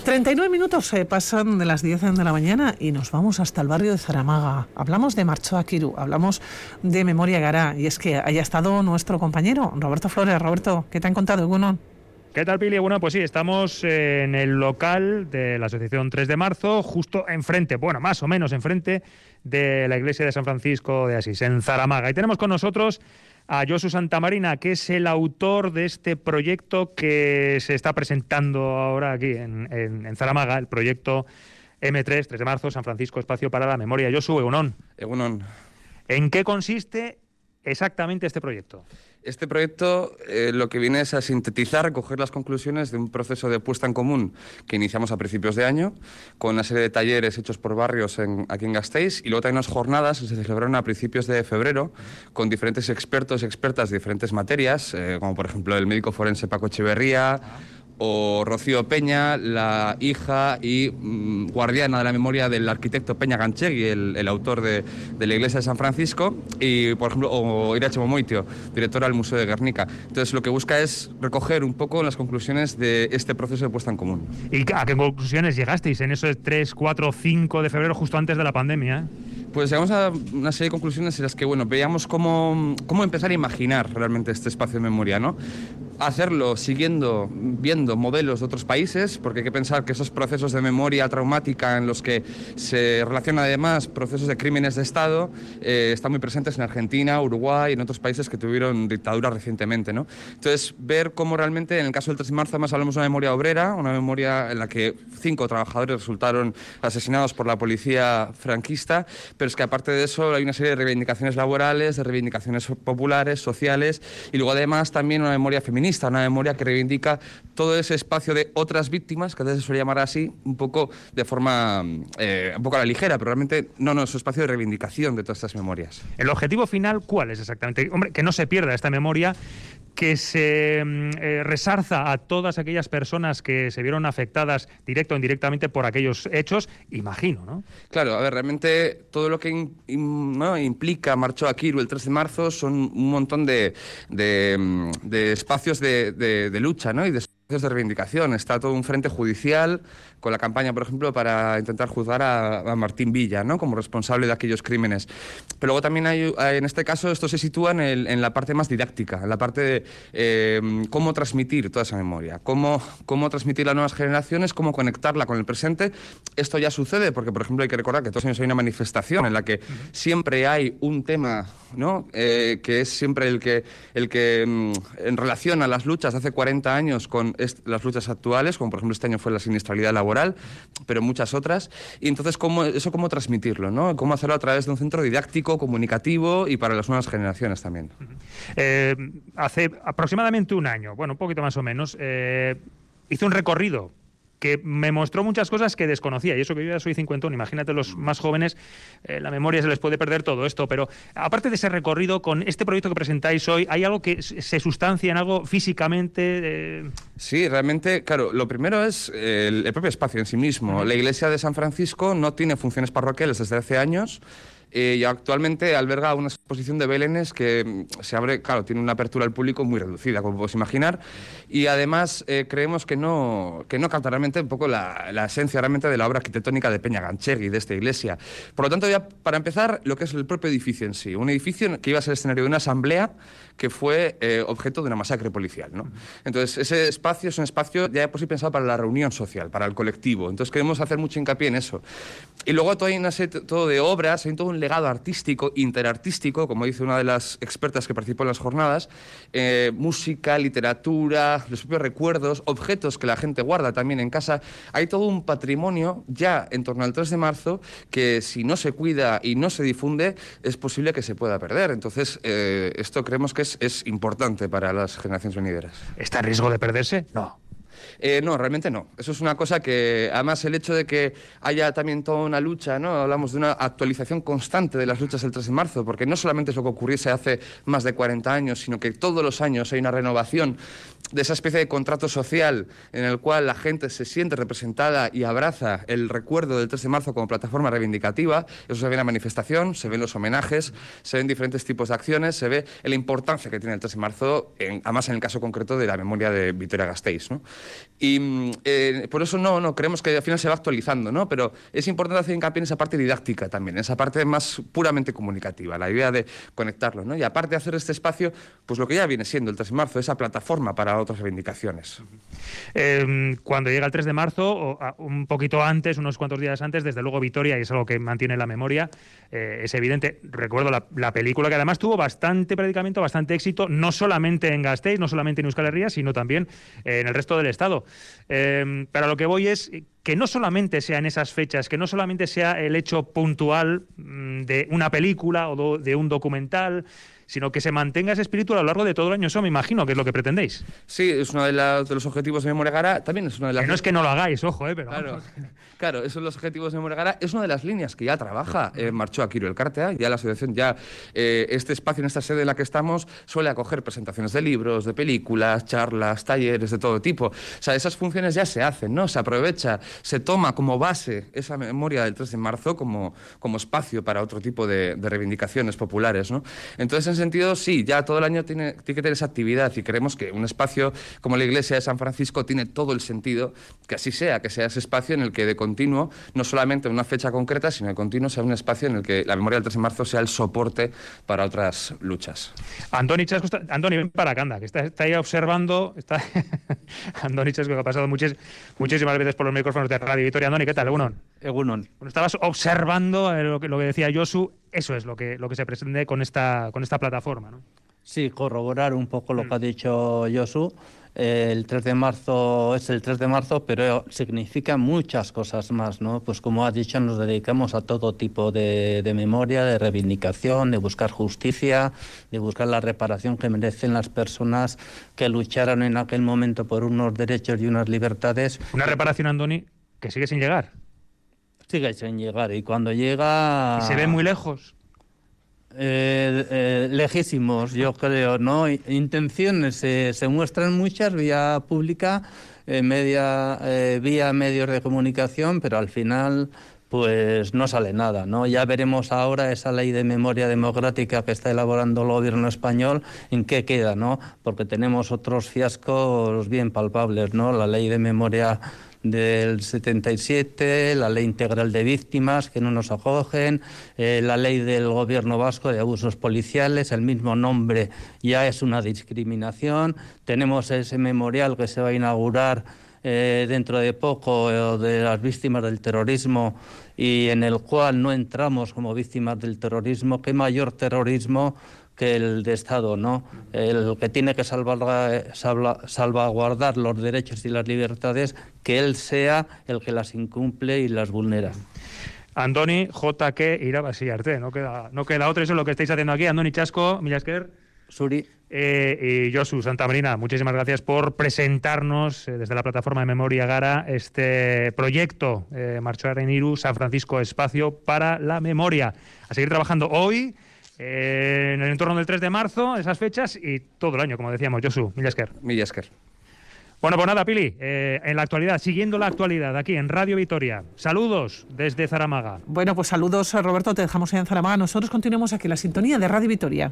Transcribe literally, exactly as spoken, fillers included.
treinta y nueve minutos se pasan de las diez de la mañana y nos vamos hasta el barrio de Zaramaga. Hablamos de Martxoa Kiru, hablamos de Memoria Gara, y es que haya estado nuestro compañero Roberto Flores. Roberto, ¿qué te han contado? Egunon. ¿Qué tal, Pili? Bueno, pues sí, estamos en el local de la Asociación tres de marzo, justo enfrente, bueno, más o menos enfrente de la iglesia de San Francisco de Asís, en Zaramaga. Y tenemos con nosotros a Josu Santamarina, que es el autor de este proyecto que se está presentando ahora aquí en, en, en Zaramaga, el proyecto eme tres, tres de marzo, San Francisco, Espacio para la Memoria. Josu, egunon. Egunon. ¿En qué consiste exactamente este proyecto? Este proyecto eh, lo que viene es a sintetizar, recoger las conclusiones de un proceso de puesta en común que iniciamos a principios de año, con una serie de talleres hechos por barrios en, aquí en Gasteiz, y luego también unas jornadas que se celebraron a principios de febrero con diferentes expertos y expertas de diferentes materias, eh, como por ejemplo el médico forense Paco Echeverría, o Rocío Peña, la hija y mmm, guardiana de la memoria del arquitecto Peña Ganchegui, el, el autor de, de la iglesia de San Francisco, y por ejemplo, o Irache Momoitio, directora del Museo de Guernica. Entonces lo que busca es recoger un poco las conclusiones de este proceso de puesta en común. ¿Y a qué conclusiones llegasteis en esos tres, cuatro, cinco de febrero, justo antes de la pandemia? Pues llegamos a una serie de conclusiones en las que, bueno, veíamos cómo, cómo empezar a imaginar realmente este espacio de memoria, ¿no? Hacerlo siguiendo, viendo modelos de otros países, porque hay que pensar que esos procesos de memoria traumática en los que se relacionan además procesos de crímenes de Estado eh, están muy presentes en Argentina, Uruguay y en otros países que tuvieron dictadura recientemente, ¿no? Entonces, ver cómo realmente, en el caso del tres de marzo, además hablamos de una memoria obrera, una memoria en la que cinco trabajadores resultaron asesinados por la policía franquista, pero es que aparte de eso hay una serie de reivindicaciones laborales, de reivindicaciones populares, sociales, y luego además también una memoria feminista, una memoria que reivindica todo ese espacio de otras víctimas, que a veces se suele llamar así, un poco de forma, eh, un poco a la ligera, pero realmente no, no, es un espacio de reivindicación de todas estas memorias. ¿El objetivo final cuál es exactamente? Hombre, que no se pierda esta memoria, que se eh, resarza a todas aquellas personas que se vieron afectadas directo o indirectamente por aquellos hechos, imagino, ¿no? Claro, a ver, realmente todo lo que in, in, ¿no? implica Martxoa Kiru el tres de marzo son un montón de, de, de espacios de, de, de lucha, ¿no? Y de espacios de reivindicación. Está todo un frente judicial con la campaña, por ejemplo, para intentar juzgar a, a Martín Villa, ¿no? Como responsable de aquellos crímenes. Pero luego también hay, en este caso, esto se sitúa en, el, en la parte más didáctica, en la parte de eh, cómo transmitir toda esa memoria, cómo, cómo transmitirla a nuevas generaciones, cómo conectarla con el presente. Esto ya sucede porque, por ejemplo, hay que recordar que todos los años hay una manifestación en la que siempre hay un tema, ¿no? Eh, que es siempre el que, el que en relación a las luchas de hace cuarenta años con las luchas actuales, como por ejemplo este año fue la siniestralidad laboral, pero muchas otras. Y entonces, ¿cómo, eso cómo transmitirlo, ¿no? Cómo hacerlo a través de un centro didáctico, comunicativo y para las nuevas generaciones también. Eh, hace aproximadamente un año, bueno, un poquito más o menos, eh, hice un recorrido que me mostró muchas cosas que desconocía, y eso que yo ya soy cincuentón, imagínate los más jóvenes, eh, la memoria se les puede perder todo esto, pero aparte de ese recorrido, con este proyecto que presentáis hoy, ¿hay algo que se sustancia en algo físicamente? Eh... Sí, realmente, claro, lo primero es el, el propio espacio en sí mismo. Uh-huh. La iglesia de San Francisco no tiene funciones parroquiales desde hace años, Eh, y actualmente alberga una exposición de belenes que se abre, claro, tiene una apertura al público muy reducida, como podéis imaginar, y además eh, creemos que no, que no capta realmente un poco la, la esencia realmente de la obra arquitectónica de Peña Ganchegui, de esta iglesia. Por lo tanto, ya para empezar, lo que es el propio edificio en sí, un edificio que iba a ser escenario de una asamblea que fue eh, objeto de una masacre policial, ¿no? Entonces, ese espacio es un espacio ya de por sí pensado para la reunión social, para el colectivo. Entonces, queremos hacer mucho hincapié en eso. Y luego todo hay una serie todo de obras, hay todo un legado artístico, interartístico, como dice una de las expertas que participó en las jornadas, eh, música, literatura, los propios recuerdos, objetos que la gente guarda también en casa. Hay todo un patrimonio ya en torno al tres de marzo que, si no se cuida y no se difunde, es posible que se pueda perder. Entonces, eh, esto creemos que es, es importante para las generaciones venideras. ¿Está en riesgo de perderse? No. Eh, no, realmente no. Eso es una cosa que, además, el hecho de que haya también toda una lucha, ¿no? Hablamos de una actualización constante de las luchas del tres de marzo, porque no solamente es lo que ocurriese hace más de cuarenta años, sino que todos los años hay una renovación de esa especie de contrato social en el cual la gente se siente representada y abraza el recuerdo del tres de marzo como plataforma reivindicativa. Eso se ve en la manifestación, se ven los homenajes, se ven diferentes tipos de acciones, se ve la importancia que tiene el tres de marzo, en, además en el caso concreto de la memoria de Vitoria-Gasteiz, ¿no? Y eh, por eso no, no creemos que al final se va actualizando, ¿no? Pero es importante hacer hincapié en esa parte didáctica también, en esa parte más puramente comunicativa, la idea de conectarlo, ¿no? Y aparte de hacer este espacio, pues lo que ya viene siendo el tres de marzo, esa plataforma para otras reivindicaciones. Eh, cuando llega el tres de marzo, o a, un poquito antes, unos cuantos días antes, desde luego Vitoria, y es algo que mantiene la memoria, eh, es evidente. Recuerdo la, la película que además tuvo bastante predicamento, bastante éxito, no solamente en Gasteiz, no solamente en Euskal Herria, sino también eh, en el resto del Estado. Eh, pero a lo que voy es que no solamente sea en esas fechas, que no solamente sea el hecho puntual mmm, de una película o do, de un documental, sino que se mantenga ese espíritu a lo largo de todo el año. Eso me imagino que es lo que pretendéis. Sí, es uno de, la, de los objetivos de Memoria Gara. También es una de las... Que no es que no lo hagáis, ojo, eh, pero... Claro, claro, esos son los objetivos de Memoria Gara. Es una de las líneas que ya trabaja eh, Martxoa Kiru Elkartea. Ya la asociación, ya eh, este espacio, en esta sede en la que estamos, suele acoger presentaciones de libros, de películas, charlas, talleres de todo tipo. O sea, esas funciones ya se hacen, ¿no? Se aprovecha, se toma como base esa memoria del tres de marzo como, como espacio para otro tipo de, de reivindicaciones populares, ¿no? Entonces, en ese sentido, sí, ya todo el año tiene, tiene que tener esa actividad y creemos que un espacio como la Iglesia de San Francisco tiene todo el sentido que así sea, que sea ese espacio en el que de continuo, no solamente en una fecha concreta, sino de continuo sea un espacio en el que la memoria del tres de marzo sea el soporte para otras luchas. Andoni Chasco, está... Andoni, ven para acá, anda, que está, está ahí observando, está Andoni Chasco, que ha pasado muchis, muchísimas veces por los micrófonos de Radio Vitoria. Andoni, ¿qué tal? Egunon. Egunon. Bueno, estabas observando lo que, lo que decía Josu. Eso es lo que, lo que se pretende con esta, con esta plataforma, ¿no? Sí, corroborar un poco lo que ha dicho Josu. Eh, el tres de marzo es el tres de marzo, pero significa muchas cosas más, ¿no? Pues como has dicho, nos dedicamos a todo tipo de, de memoria, de reivindicación, de buscar justicia, de buscar la reparación que merecen las personas que lucharon en aquel momento por unos derechos y unas libertades. Una reparación, Andoni, que sigue sin llegar. Sigue sin llegar, y cuando llega... ¿Y se ve muy lejos? Eh, eh, lejísimos, yo creo, ¿no? Intenciones eh, se muestran muchas vía pública, eh, media, eh, vía medios de comunicación, pero al final pues no sale nada, ¿no? Ya veremos ahora esa ley de memoria democrática que está elaborando el gobierno español, en qué queda, ¿no? Porque tenemos otros fiascos bien palpables, ¿no? La ley de memoria del setenta y siete, la ley integral de víctimas que no nos acogen, eh, la ley del gobierno vasco de abusos policiales, el mismo nombre ya es una discriminación. Tenemos ese memorial que se va a inaugurar eh, dentro de poco eh, de las víctimas del terrorismo, y en el cual no entramos como víctimas del terrorismo. ¿Qué mayor terrorismo que el de Estado, ¿no? El que tiene que salvar, salva, salvaguardar los derechos y las libertades, que él sea el que las incumple y las vulnera. Andoni, J K Irabasiarte, no queda, no queda otro, eso es lo que estáis haciendo aquí. Andoni Chasco, Mila esker. Suri. Eh, y Josu Santamarina, muchísimas gracias por presentarnos eh, desde la plataforma de Memoria Gara este proyecto eh, Martxoaren hiru, San Francisco Espacio para la Memoria. A seguir trabajando hoy, Eh, en el entorno del tres de marzo, esas fechas, y todo el año, como decíamos. Josu, Mila esker. Mila esker. Bueno, pues nada, Pili, eh, en la actualidad, siguiendo la actualidad aquí en Radio Vitoria. Saludos desde Zaramaga. Bueno, pues saludos, Roberto, te dejamos en Zaramaga. Nosotros continuamos aquí en la sintonía de Radio Vitoria.